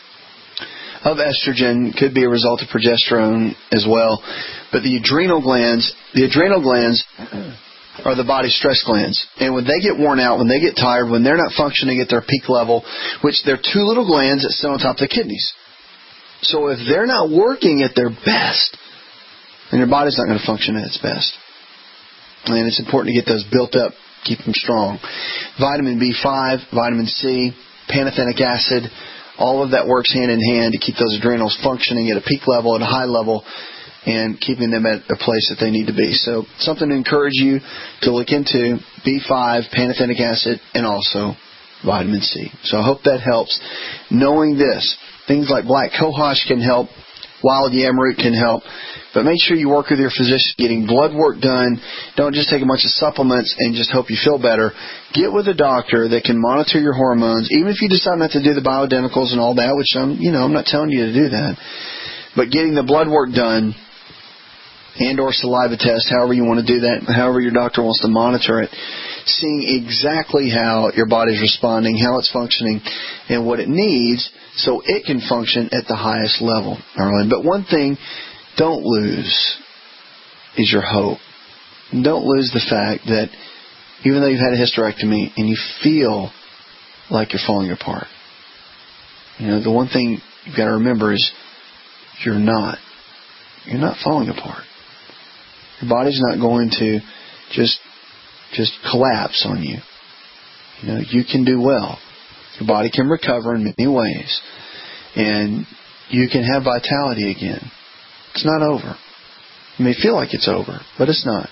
of estrogen, could be a result of progesterone as well. But the adrenal glands, the adrenal glands are the body's stress glands. And when they get worn out, when they get tired, when they're not functioning at their peak level, which they're two little glands that sit on top of the kidneys. So if they're not working at their best, then your body's not going to function at its best. And it's important to get those built up, keep them strong. Vitamin B five, vitamin C, pantothenic acid, all of that works hand in hand to keep those adrenals functioning at a peak level, at a high level, and keeping them at a place that they need to be. So something to encourage you to look into, B five, pantothenic acid, and also vitamin C. So I hope that helps. Knowing this, things like black cohosh can help, wild yam root can help, but make sure you work with your physician, getting blood work done. Don't just take a bunch of supplements and just hope you feel better. Get with a doctor that can monitor your hormones, even if you decide not to do the bioidenticals and all that, which I'm, you know, I'm not telling you to do that. But getting the blood work done, and or saliva test, however you want to do that, however your doctor wants to monitor it, seeing exactly how your body's responding, how it's functioning, and what it needs so it can function at the highest level. All right. But one thing, don't lose is your hope. Don't lose the fact that even though you've had a hysterectomy and you feel like you're falling apart, you know, the one thing you've got to remember is you're not. You're not falling apart. Your body's not going to just just collapse on you. You know, you can do well. Your body can recover in many ways. And you can have vitality again. It's not over. You may feel like it's over, but it's not.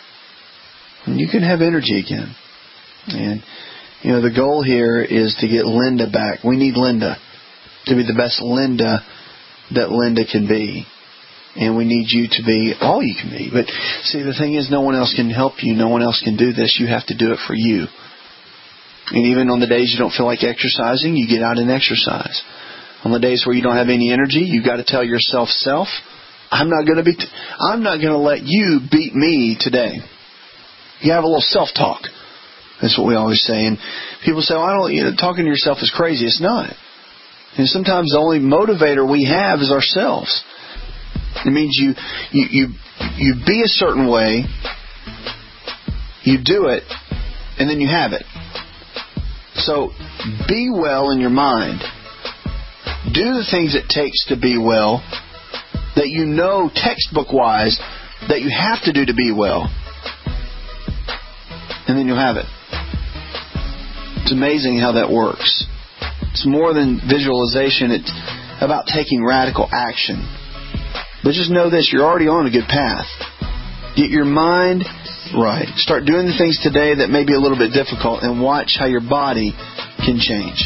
And you can have energy again. And, you know, the goal here is to get Linda back. We need Linda to be the best Linda that Linda can be. And we need you to be all you can be. But see, the thing is, no one else can help you. No one else can do this. You have to do it for you. And even on the days you don't feel like exercising, you get out and exercise. On the days where you don't have any energy, you've got to tell yourself, self, I'm not going to be, t- I'm not going to let you beat me today. You have a little self-talk. That's what we always say. And people say, oh, I don't, you know, talking to yourself is crazy. It's not. And sometimes the only motivator we have is ourselves. It means you, you, you, you be a certain way, you do it, and then you have it. So be well in your mind. Do the things it takes to be well, that you know textbook-wise that you have to do to be well. And then you'll have it. It's amazing how that works. It's more than visualization. It's about taking radical action. But just know this, you're already on a good path. Get your mind right. Start doing the things today that may be a little bit difficult, and watch how your body can change.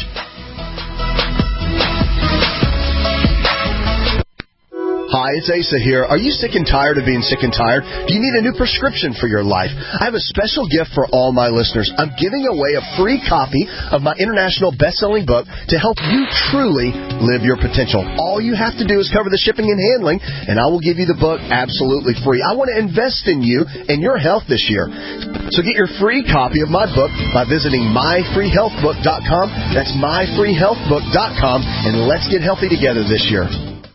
Hi, it's Asa here. Are you sick and tired of being sick and tired? Do you need a new prescription for your life? I have a special gift for all my listeners. I'm giving away a free copy of my international best-selling book to help you truly live your potential. All you have to do is cover the shipping and handling, and I will give you the book absolutely free. I want to invest in you and your health this year. So get your free copy of my book by visiting my free health book dot com. That's my free health book dot com, and let's get healthy together this year.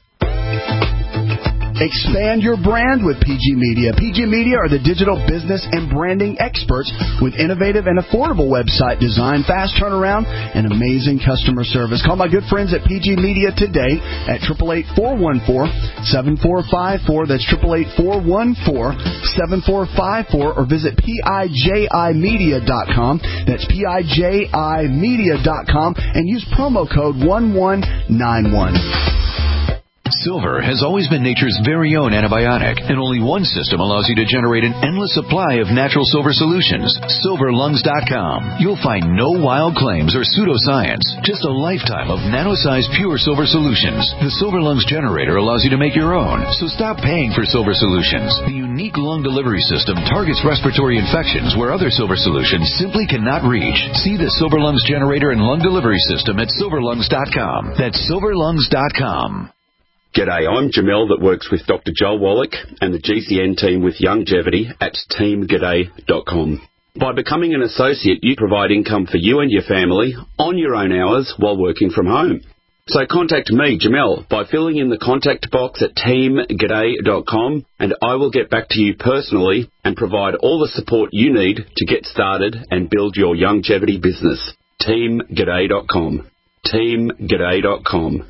Expand your brand with P G Media. P G Media are the digital business and branding experts with innovative and affordable website design, fast turnaround, and amazing customer service. Call my good friends at P G Media today at eight eight eight, four one four, seven four five four. That's eight eight eight, four one four, seven four five four. Or visit P I J I media dot com. That's P I J I media dot com. And use promo code one one nine one. Silver has always been nature's very own antibiotic, and only one system allows you to generate an endless supply of natural silver solutions. silver lungs dot com. You'll find no wild claims or pseudoscience, just a lifetime of nano-sized pure silver solutions. The Silver Lungs generator allows you to make your own, so stop paying for silver solutions. The unique lung delivery system targets respiratory infections where other silver solutions simply cannot reach. See the Silver Lungs generator and lung delivery system at silver lungs dot com. That's silver lungs dot com. G'day, I'm Jamel that works with Doctor Joel Wallach and the G C N team with Longevity at team g'day dot com. By becoming an associate, you provide income for you and your family on your own hours while working from home. So contact me, Jamel, by filling in the contact box at team g'day dot com, and I will get back to you personally and provide all the support you need to get started and build your longevity business. team g'day dot com. team g'day dot com.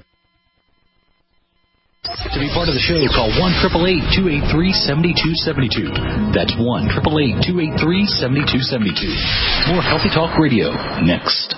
To be part of the show, call one eight eight eight, two eight three, seven two seven two. That's one eight eight eight, two eight three, seven two seven two. More Healthy Talk Radio next.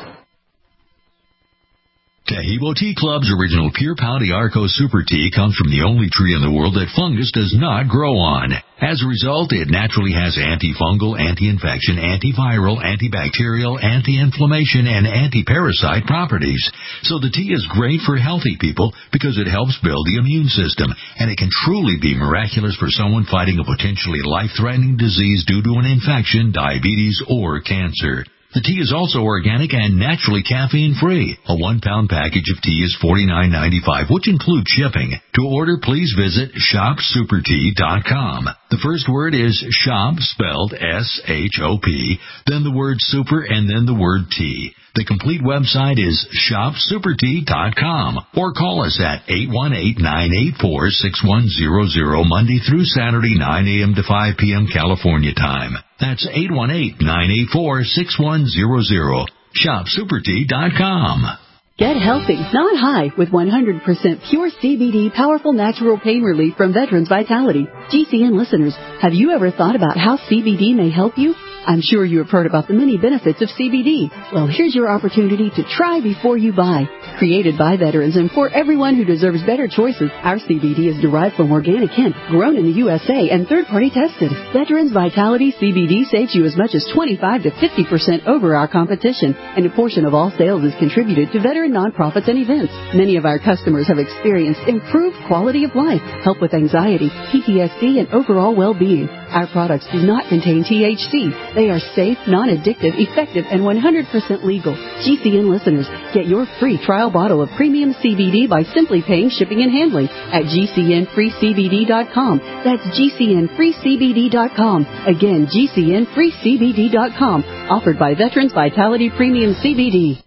Taheebo Tea Club's original Pure Pau d'Arco Super Tea comes from the only tree in the world that fungus does not grow on. As a result, it naturally has antifungal, anti-infection, antiviral, antibacterial, anti-inflammation, and anti-parasite properties. So the tea is great for healthy people because it helps build the immune system, and it can truly be miraculous for someone fighting a potentially life-threatening disease due to an infection, diabetes, or cancer. The tea is also organic and naturally caffeine-free. A one-pound package of tea is forty-nine ninety-five, which includes shipping. To order, please visit shop super tea dot com. The first word is shop, spelled S H O P, then the word super, and then the word tea. The complete website is shop super tea dot com, or call us at eight one eight, nine eight four, six one zero zero Monday through Saturday, nine a.m. to five p.m. California time. That's eight one eight, nine eight four, six one zero zero. shop super tea dot com. Get healthy, not high, with one hundred percent pure C B D powerful natural pain relief from Veterans Vitality. G C N listeners, have you ever thought about how C B D may help you? I'm sure you have heard about the many benefits of C B D. Well, here's your opportunity to try before you buy. Created by veterans and for everyone who deserves better choices, our C B D is derived from organic hemp, grown in the U S A, and third-party tested. Veterans Vitality C B D saves you as much as twenty-five to fifty percent over our competition, and a portion of all sales is contributed to veteran nonprofits and events. Many of our customers have experienced improved quality of life, help with anxiety, P T S D, and overall well-being. Our products do not contain T H C. They are safe, non-addictive, effective, and one hundred percent legal. G C N listeners, get your free trial bottle of premium C B D by simply paying shipping and handling at G C N free C B D dot com. That's G C N free C B D dot com. Again, G C N free C B D dot com. Offered by Veterans Vitality Premium C B D.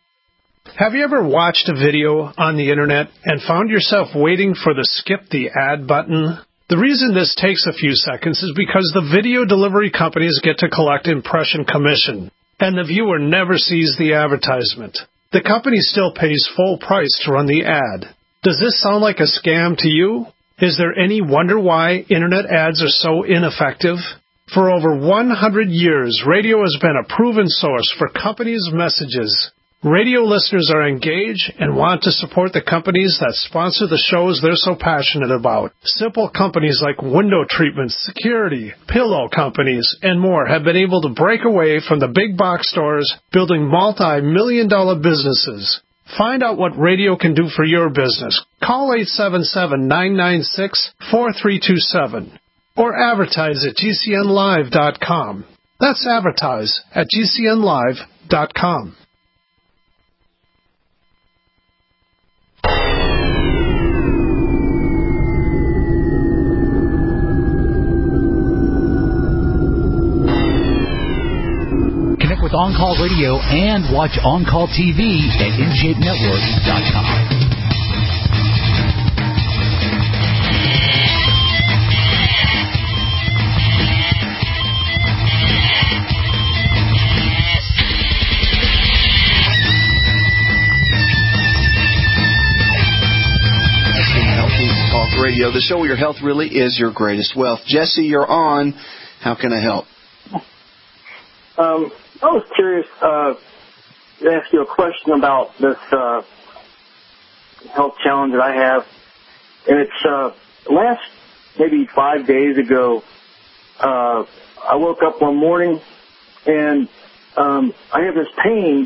Have you ever watched a video on the internet and found yourself waiting for the skip the ad button? The reason this takes a few seconds is because the video delivery companies get to collect impression commission, and the viewer never sees the advertisement. The company still pays full price to run the ad. Does this sound like a scam to you? Is there any wonder why internet ads are so ineffective? For over one hundred years, radio has been a proven source for companies' messages. Radio listeners are engaged and want to support the companies that sponsor the shows they're so passionate about. Simple companies like window treatments, security, pillow companies, and more have been able to break away from the big box stores, building multi-million dollar businesses. Find out what radio can do for your business. Call eight seven seven, nine nine six, four three two seven or advertise at G C N live dot com. That's advertise at G C N live dot com. Connect with On Call Radio and watch On Call T V at in shape network dot com. Radio, the show where your health really is your greatest wealth. Jesse, you're on. How can I help? Um, I was curious uh, to ask you a question about this uh, health challenge that I have. And it's uh, last maybe five days ago, uh, I woke up one morning and um, I have this pain,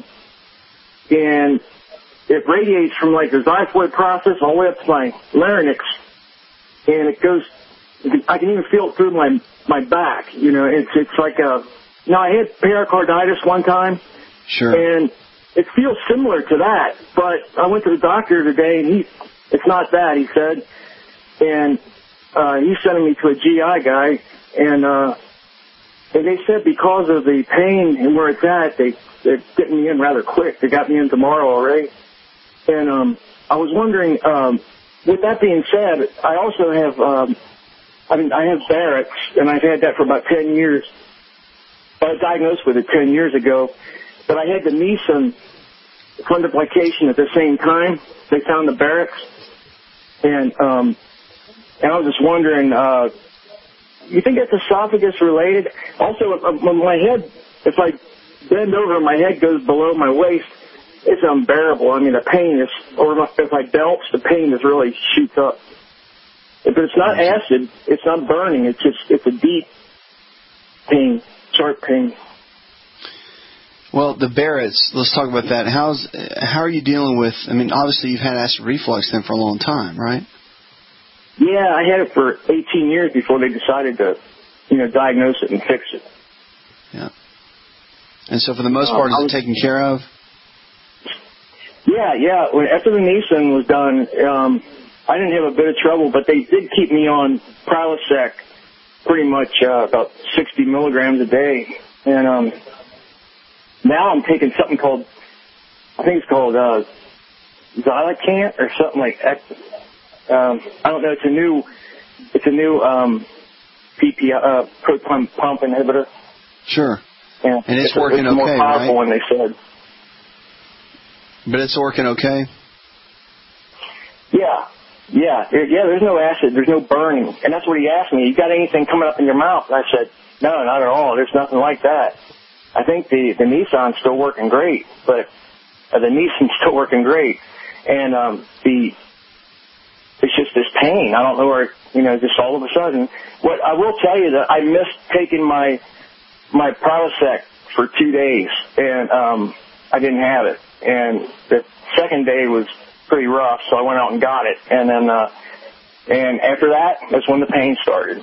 and it radiates from like the xiphoid process all the way up to my larynx. And it goes, I can even feel it through my, my back. You know, it's, it's like a, now I had pericarditis one time. Sure. And it feels similar to that, but I went to the doctor today and he, it's not that, he said. And, uh, he's sending me to a G I guy, and, uh, and they said because of the pain and where it's at, they, they're getting me in rather quick. They got me in tomorrow already. And, um, I was wondering, um, with that being said, I also have, um, I mean, I have Barrett's, and I've had that for about ten years. I was diagnosed with it ten years ago, but I had the Nissen fundoplication at the same time. They found the Barrett's, and um, and I was just wondering, uh, you think that's esophagus related? Also, when my head, if I bend over, my head goes below my waist. It's unbearable. I mean, the pain is, or if I belch, the pain is really shoots up. But it's not acid. It's not burning. It's just, it's a deep pain, sharp pain. Well, the Barrett's, let's talk about that. How's, how are you dealing with, I mean, obviously you've had acid reflux then for a long time, right? Yeah, I had it for eighteen years before they decided to, you know, diagnose it and fix it. Yeah. And so for the most part, uh, is it taken care of? Yeah, yeah. When, after the Nissen was done, um, I didn't have a bit of trouble, but they did keep me on Prilosec pretty much uh, about sixty milligrams a day. And um, now I'm taking something called, I think it's called uh, Xylacant or something like that. Um, I don't know. It's a new, it's a new um, P P uh, proton pump inhibitor. Sure. And, and it's, it's working it's okay, more powerful right? than they said. But it's working okay? Yeah. Yeah. Yeah, there's no acid. There's no burning. And that's what he asked me. You got anything coming up in your mouth? And I said, no, not at all. There's nothing like that. I think the, the Nissan's still working great, but uh, the Nissan's still working great. And um, the it's just this pain. I don't know where, you know, just all of a sudden. What I will tell you that I missed taking my my Prilosec for two days, and um, I didn't have it. And the second day was pretty rough, so I went out and got it. And then, uh, and after that, that's when the pain started.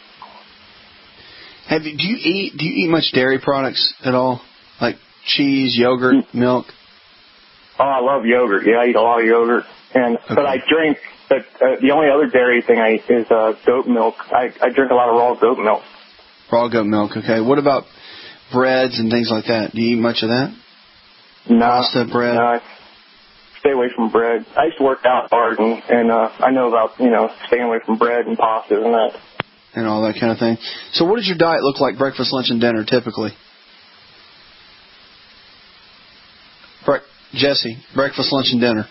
Have you, do you eat do you eat much dairy products at all, like cheese, yogurt, mm. milk? Oh, I love yogurt. Yeah, I eat a lot of yogurt, and okay. but I drink. But uh, the only other dairy thing I eat is uh, goat milk. I, I drink a lot of raw goat milk. Raw goat milk. Okay. What about breads and things like that? Do you eat much of that? No, pasta, bread. No, I stay away from bread. I used to work out hard, and, and uh, I know about you know staying away from bread and pasta and that. And all that kind of thing. So what does your diet look like, breakfast, lunch, and dinner, typically? Bre- Jesse, breakfast, lunch, and dinner.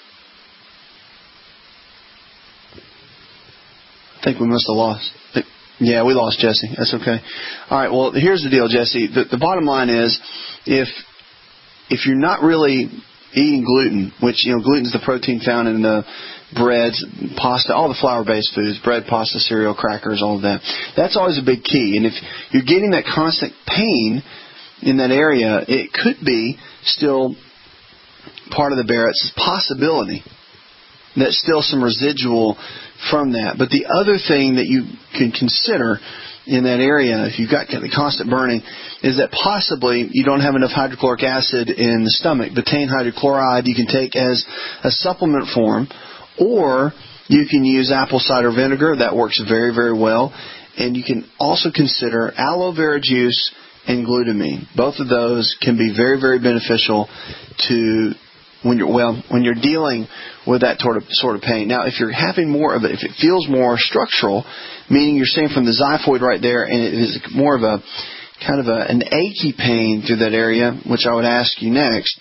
I think we must have lost. Yeah, we lost Jesse. That's okay. All right, well, here's the deal, Jesse. The, the bottom line is, if if you're not really eating gluten, which, you know, gluten is the protein found in the breads, pasta, all the flour-based foods, bread, pasta, cereal, crackers, all of that. That's always a big key. And if you're getting that constant pain in that area, it could be still part of the Barrett's possibility. That's still some residual from that. But the other thing that you can consider in that area, if you've got the constant burning, is that possibly you don't have enough hydrochloric acid in the stomach. Betaine hydrochloride you can take as a supplement form, or you can use apple cider vinegar. That works very, very well. And you can also consider aloe vera juice and glutamine. Both of those can be very, very beneficial to when you're well when you're dealing with that sort of sort of pain. Now, if you're having more of it, if it feels more structural, meaning you're seeing from the xiphoid right there, and it is more of a kind of a, an achy pain through that area, which I would ask you next,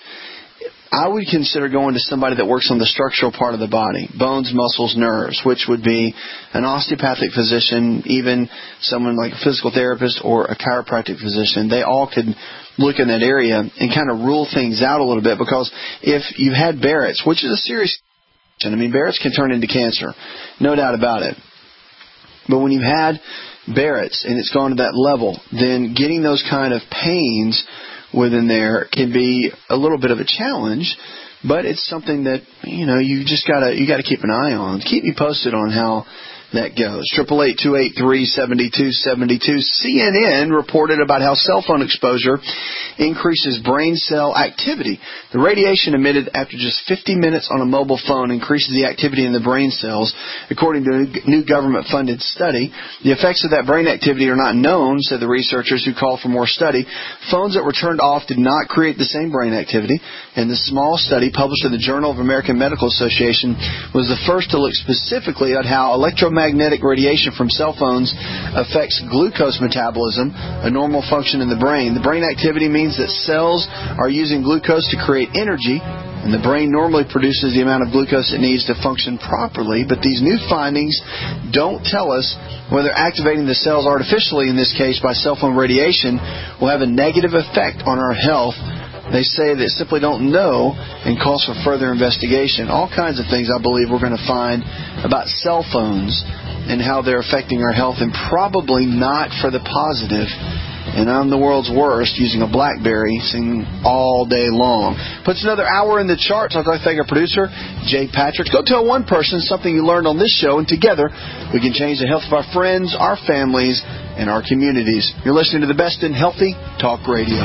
I would consider going to somebody that works on the structural part of the body, bones, muscles, nerves, which would be an osteopathic physician, even someone like a physical therapist or a chiropractic physician. They all could look in that area and kind of rule things out a little bit, because if you had Barrett's, which is a serious condition, I mean, Barrett's can turn into cancer, no doubt about it. But when you've had Barrett's and it's gone to that level, then getting those kind of pains within there can be a little bit of a challenge, but it's something that, you know, you just gotta you gotta keep an eye on. Keep me posted on how that goes. Triple eight two eight three seventy two seventy two. C N N reported about how cell phone exposure increases brain cell activity. The radiation emitted after just fifty minutes on a mobile phone increases the activity in the brain cells, according to a new government-funded study. The effects of that brain activity are not known, said the researchers who called for more study. Phones that were turned off did not create the same brain activity, and the small study published in the Journal of American Medical Association was the first to look specifically at how electromagnetic Magnetic radiation from cell phones affects glucose metabolism, a normal function in the brain. The brain activity means that cells are using glucose to create energy, and the brain normally produces the amount of glucose it needs to function properly. But these new findings don't tell us whether activating the cells artificially, in this case by cell phone radiation, will have a negative effect on our health. They say they simply don't know and calls for further investigation. All kinds of things I believe we're going to find about cell phones and how they're affecting our health, and probably not for the positive. And I'm the world's worst using a BlackBerry singing all day long. Puts another hour in the charts. I'd like to thank our producer, Jay Patrick. Go tell one person something you learned on this show, and together we can change the health of our friends, our families, and our communities. You're listening to the best in healthy talk radio.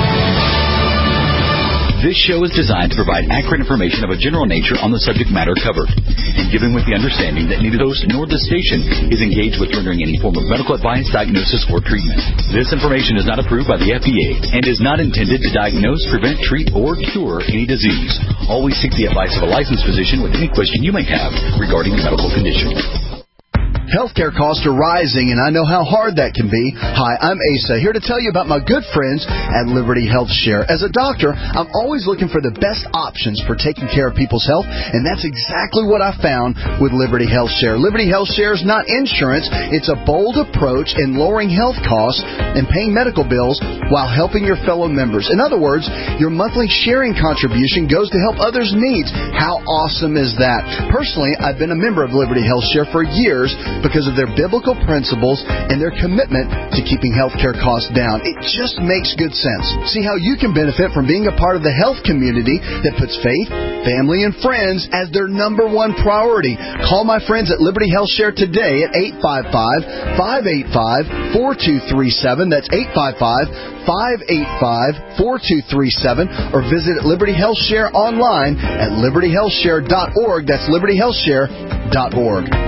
This show is designed to provide accurate information of a general nature on the subject matter covered, and given with the understanding that neither host nor the station is engaged with rendering any form of medical advice, diagnosis, or treatment. This information is not approved by the F D A and is not intended to diagnose, prevent, treat, or cure any disease. Always seek the advice of a licensed physician with any question you may have regarding a medical condition. Healthcare costs are rising, and I know how hard that can be. Hi, I'm Asa, here to tell you about my good friends at Liberty Health Share. As a doctor, I'm always looking for the best options for taking care of people's health, and that's exactly what I found with Liberty Health Share. Liberty Health Share is not insurance. It's a bold approach in lowering health costs and paying medical bills while helping your fellow members. In other words, your monthly sharing contribution goes to help others' needs. How awesome is that? Personally, I've been a member of Liberty Health Share for years, because of their biblical principles and their commitment to keeping healthcare costs down. It just makes good sense. See how you can benefit from being a part of the health community that puts faith, family, and friends as their number one priority. Call my friends at Liberty Health Share today at eight five five, five eight five, four two three seven. That's eight five five, five eight five, four two three seven. Or visit Liberty Health Share online at liberty health share dot org. That's liberty health share dot org.